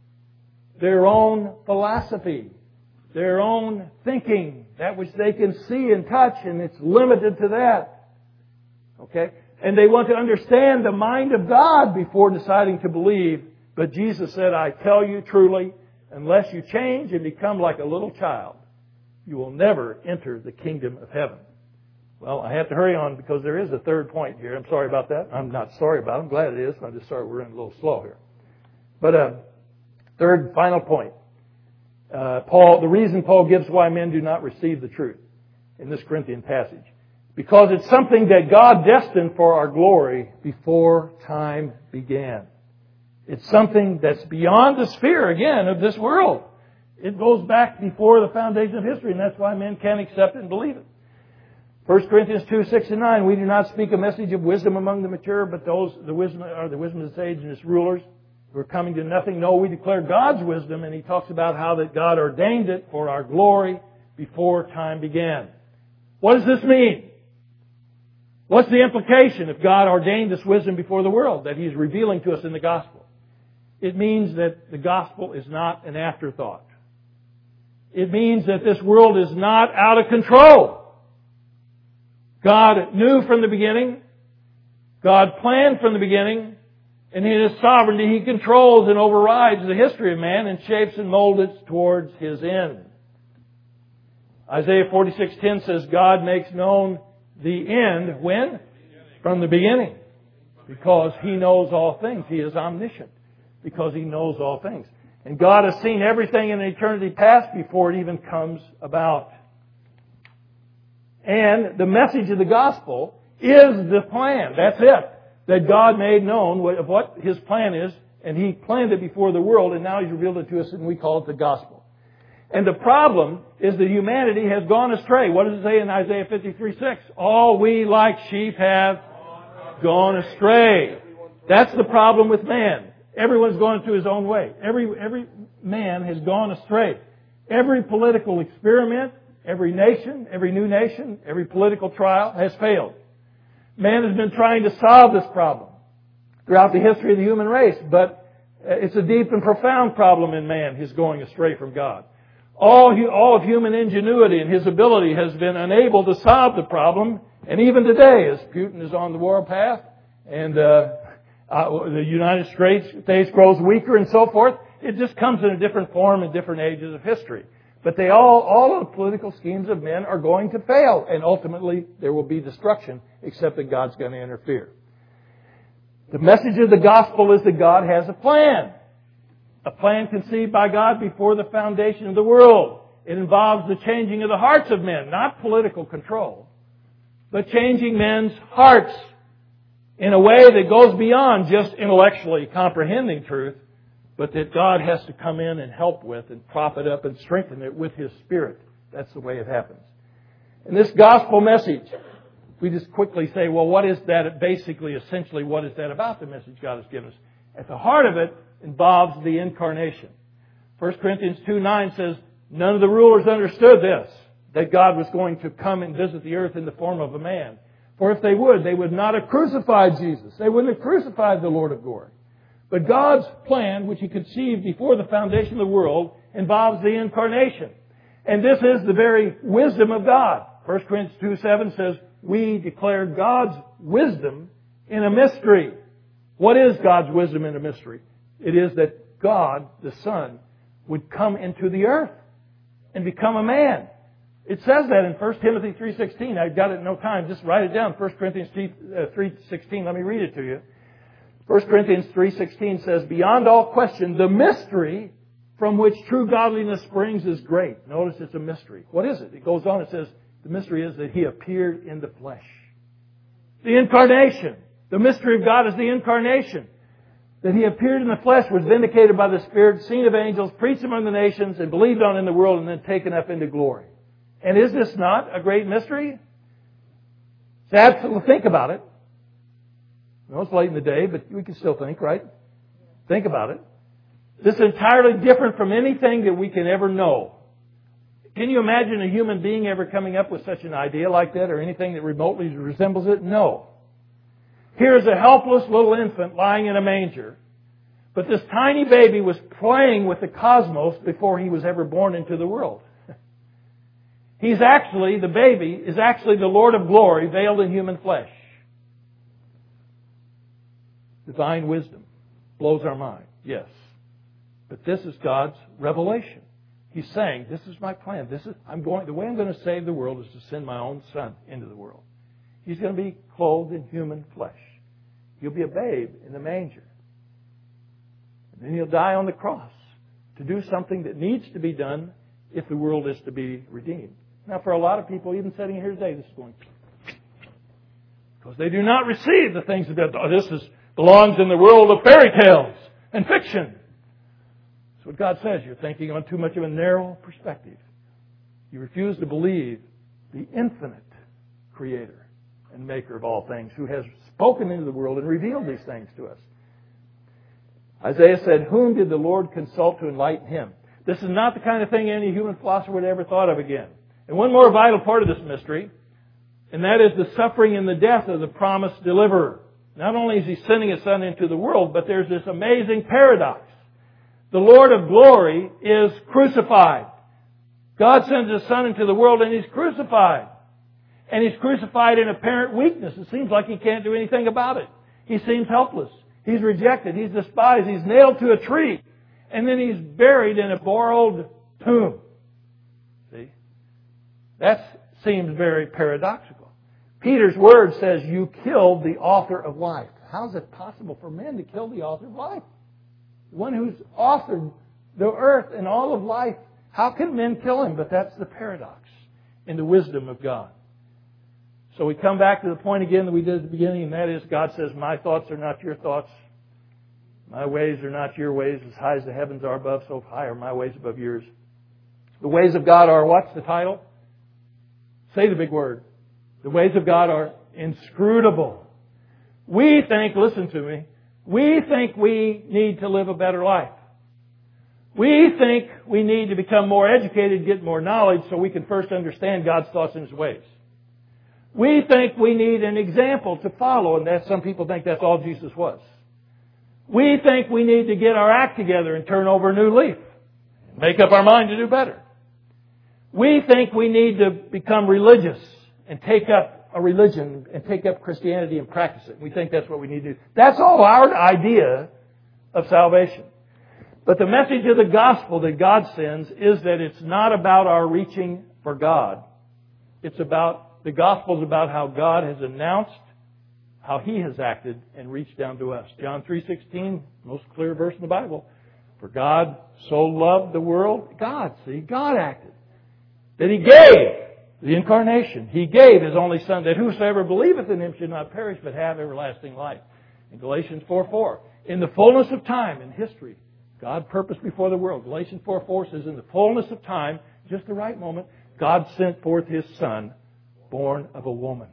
Their own philosophy. Their own thinking. That which they can see and touch, and it's limited to that. Okay? And they want to understand the mind of God before deciding to believe. But Jesus said, I tell you truly, unless you change and become like a little child, you will never enter the kingdom of heaven. Well, I have to hurry on because there is a third point here. I'm sorry about that. I'm not sorry about it. I'm glad it is. I'm just sorry we're running a little slow here. But uh, third, final point. Uh, Paul, the reason Paul gives why men do not receive the truth in this Corinthian passage. Because it's something that God destined for our glory before time began. It's something that's beyond the sphere, again, of this world. It goes back before the foundation of history, and that's why men can't accept it and believe it. First Corinthians two, six and nine, we do not speak a message of wisdom among the mature, but those, the wisdom, are the wisdom of this age and its rulers who are coming to nothing. No, we declare God's wisdom, and he talks about how that God ordained it for our glory before time began. What does this mean? What's the implication if God ordained this wisdom before the world that He's revealing to us in the gospel? It means that the gospel is not an afterthought. It means that this world is not out of control. God knew from the beginning. God planned from the beginning. And in His sovereignty, He controls and overrides the history of man and shapes and molds it towards His end. Isaiah forty-six ten says, God makes known the end, when? From the beginning. Because He knows all things. He is omniscient. Because He knows all things. And God has seen everything in eternity past before it even comes about. And the message of the gospel is the plan. That's it. That God made known what, what His plan is, and He planned it before the world, and now He's revealed it to us, and we call it the gospel. And the problem is that humanity has gone astray. What does it say in Isaiah fifty-three six? All we like sheep have gone astray. That's the problem with man. Everyone's going to his own way. Every, every man has gone astray. Every political experiment, every nation, every new nation, every political trial has failed. Man has been trying to solve this problem throughout the history of the human race, but it's a deep and profound problem in man, his going astray from God. All, all of human ingenuity and his ability has been unable to solve the problem, and even today, as Putin is on the warpath, and uh, uh, the United States grows weaker and so forth, it just comes in a different form in different ages of history. But they all, all of the political schemes of men are going to fail, and ultimately there will be destruction, except that God's going to interfere. The message of the gospel is that God has a plan. A plan conceived by God before the foundation of the world. It involves the changing of the hearts of men, not political control, but changing men's hearts in a way that goes beyond just intellectually comprehending truth, but that God has to come in and help with and prop it up and strengthen it with His Spirit. That's the way it happens. And this gospel message, we just quickly say, well, what is that? Basically, essentially, what is that about, the message God has given us? At the heart of it involves the incarnation. First Corinthians two nine says, none of the rulers understood this, that God was going to come and visit the earth in the form of a man. For if they would, they would not have crucified Jesus. They wouldn't have crucified the Lord of glory. But God's plan, which He conceived before the foundation of the world, involves the incarnation. And this is the very wisdom of God. First Corinthians two seven says, we declare God's wisdom in a mystery. What is God's wisdom in a mystery? It is that God, the Son, would come into the earth and become a man. It says that in First Timothy three sixteen. I've got it in no time. Just write it down. First Corinthians three sixteen. Let me read it to you. First Corinthians three sixteen says, beyond all question, the mystery from which true godliness springs is great. Notice it's a mystery. What is it? It goes on. It says, the mystery is that He appeared in the flesh. The incarnation. The mystery of God is the incarnation. That He appeared in the flesh, was vindicated by the Spirit, seen of angels, preached among the nations, and believed on in the world, and then taken up into glory. And is this not a great mystery? It's absolutely, think about it. I know it's late in the day, but we can still think, right? Think about it. This is entirely different from anything that we can ever know. Can you imagine a human being ever coming up with such an idea like that, or anything that remotely resembles it? No. Here's a helpless little infant lying in a manger. But this tiny baby was playing with the cosmos before he was ever born into the world. He's actually, the baby is actually the Lord of glory veiled in human flesh. Divine wisdom blows our mind, yes. But this is God's revelation. He's saying, this is my plan. This is I'm going the way I'm going to save the world is to send my own Son into the world. He's going to be clothed in human flesh. He'll be a babe in the manger. And then He'll die on the cross to do something that needs to be done if the world is to be redeemed. Now, for a lot of people, even sitting here today, this is going because they do not receive the things that oh, this is belongs in the world of fairy tales and fiction. That's what God says. You're thinking on too much of a narrow perspective. You refuse to believe the infinite Creator and Maker of all things, who has spoken into the world and revealed these things to us. Isaiah said, whom did the Lord consult to enlighten him? This is not the kind of thing any human philosopher would ever thought of again. And one more vital part of this mystery, and that is the suffering and the death of the promised deliverer. Not only is He sending His Son into the world, but there's this amazing paradox. The Lord of glory is crucified. God sends His Son into the world and He's crucified. And He's crucified in apparent weakness. It seems like He can't do anything about it. He seems helpless. He's rejected. He's despised. He's nailed to a tree. And then He's buried in a borrowed tomb. See? That seems very paradoxical. Peter's word says, you killed the author of life. How is it possible for men to kill the author of life? The one who's authored the earth and all of life. How can men kill Him? But that's the paradox in the wisdom of God. So we come back to the point again that we did at the beginning, and that is God says, my thoughts are not your thoughts. My ways are not your ways. As high as the heavens are above, so high are my ways above yours. The ways of God are, what's the title? Say the big word. The ways of God are inscrutable. We think, listen to me, we think we need to live a better life. We think we need to become more educated, get more knowledge, so we can first understand God's thoughts and His ways. We think we need an example to follow, and that some people think that's all Jesus was. We think we need to get our act together and turn over a new leaf. Make up our mind to do better. We think we need to become religious and take up a religion and take up Christianity and practice it. We think that's what we need to do. That's all our idea of salvation. But the message of the gospel that God sends is that it's not about our reaching for God. It's about, the gospel is about how God has announced how He has acted and reached down to us. John three sixteen, most clear verse in the Bible. For God so loved the world. God, see, God acted. That He gave the incarnation. He gave His only Son, that whosoever believeth in Him should not perish but have everlasting life. In Galatians four four, in the fullness of time in history, God purposed before the world. Galatians four four says, in the fullness of time, just the right moment, God sent forth His Son, born of a woman.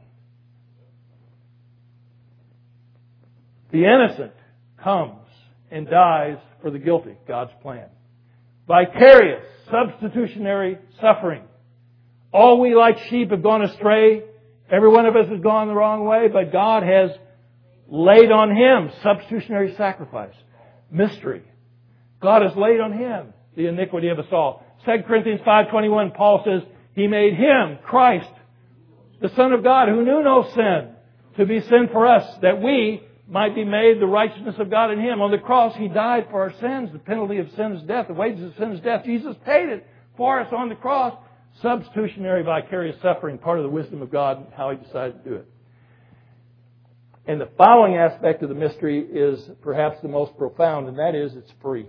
The innocent comes and dies for the guilty, God's plan. Vicarious, substitutionary suffering. All we like sheep have gone astray. Every one of us has gone the wrong way, but God has laid on Him substitutionary sacrifice. Mystery. God has laid on Him the iniquity of us all. Second Corinthians five twenty-one, Paul says, He made Him, Christ, the Son of God, who knew no sin, to be sin for us, that we might be made the righteousness of God in Him. On the cross, He died for our sins. The penalty of sin is death. The wages of sin is death. Jesus paid it for us on the cross. Substitutionary vicarious suffering, part of the wisdom of God and how He decided to do it. And the following aspect of the mystery is perhaps the most profound, and that is it's free.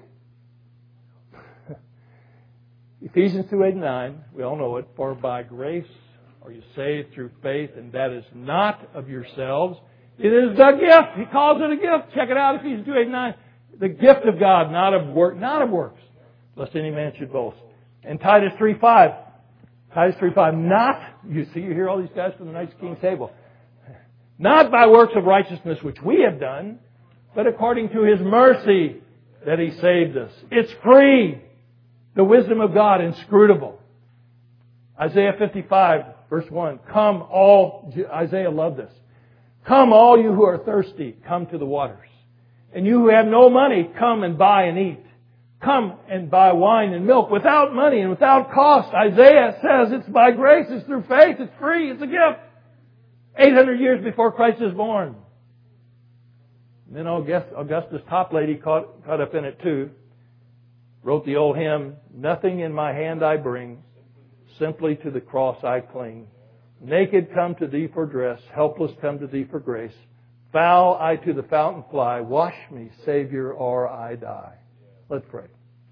Ephesians two, eight and nine, we all know it. For by grace are you saved through faith, and that is not of yourselves. It is the gift. He calls it a gift. Check it out, Ephesians two, eight and nine. The gift of God, not of work, not of works, lest any man should boast. And Titus three, five. Titus three, five. Not, you see, you hear all these guys from the Knights King's table. Not by works of righteousness which we have done, but according to His mercy that He saved us. It's free. The wisdom of God, inscrutable. Isaiah fifty-five, verse one. Come all, Isaiah loved this. Come all you who are thirsty, come to the waters. And you who have no money, come and buy and eat. Come and buy wine and milk without money and without cost. Isaiah says it's by grace, it's through faith, it's free, it's a gift. eight hundred years before Christ is born. And then Augustus Toplady caught, caught up in it too. Wrote the old hymn, nothing in my hand I bring, simply to the cross I cling. Naked come to Thee for dress, helpless come to Thee for grace. Foul I to the fountain fly, wash me, Savior, or I die. Let's pray.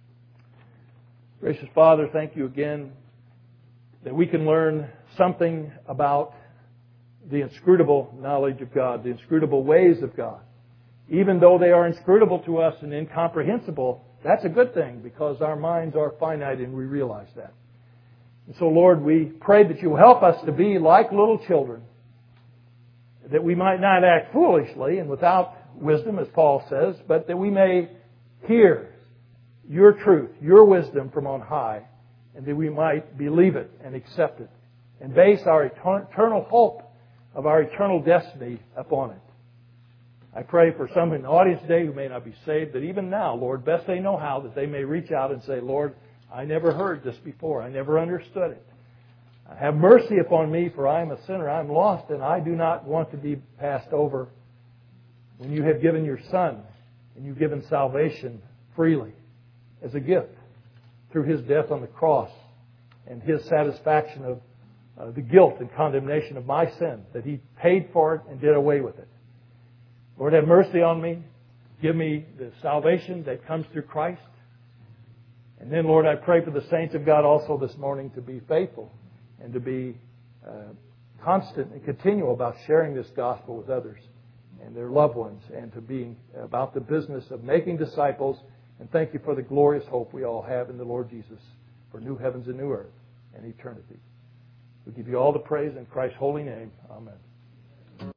Gracious Father, thank You again that we can learn something about the inscrutable knowledge of God, the inscrutable ways of God. Even though they are inscrutable to us and incomprehensible, that's a good thing because our minds are finite and we realize that. And so, Lord, we pray that You will help us to be like little children, that we might not act foolishly and without wisdom, as Paul says, but that we may hear Your truth, Your wisdom from on high, and that we might believe it and accept it and base our eternal hope of our eternal destiny upon it. I pray for some in the audience today who may not be saved, that even now, Lord, best they know how, that they may reach out and say, Lord, I never heard this before. I never understood it. Have mercy upon me, for I am a sinner. I am lost, and I do not want to be passed over when You have given Your Son and You've given salvation freely as a gift through His death on the cross and His satisfaction of uh, the guilt and condemnation of my sin, that He paid for it and did away with it. Lord, have mercy on me. Give me the salvation that comes through Christ. And then, Lord, I pray for the saints of God also this morning to be faithful and to be uh, constant and continual about sharing this gospel with others and their loved ones, and to be about the business of making disciples. And thank You for the glorious hope we all have in the Lord Jesus for new heavens and new earth and eternity. We give You all the praise in Christ's holy name. Amen.